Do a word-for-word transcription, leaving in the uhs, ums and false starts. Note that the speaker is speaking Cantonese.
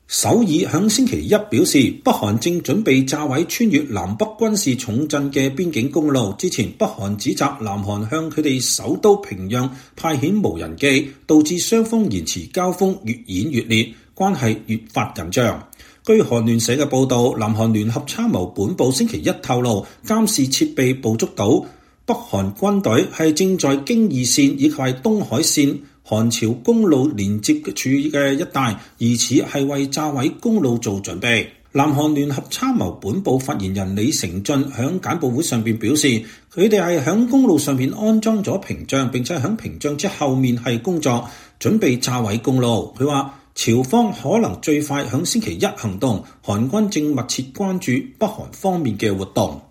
首爾響星期一表示，北韓正準備炸毀穿越南北軍事重鎮嘅邊境公路。之前北韓指責南韓向佢哋首都平壤派遣無人機，導致雙方言辭交鋒越演越烈，關係越發緊張。據韓聯社嘅報導，南韓聯合參謀本部星期一透露，監視設備捕捉到北韓軍隊係正在京義線以及係東海線韓朝公路連接處嘅一帶，疑似係為炸毀公路做準備。南韓聯合參謀本部發言人李成俊響簡報會上邊表示，佢哋係響公路上邊安裝咗屏障，並且響屏障之後面係工作，準備炸毀公路。佢話朝方可能最快響星期一行動，韓軍正密切關注北韓方面嘅活動。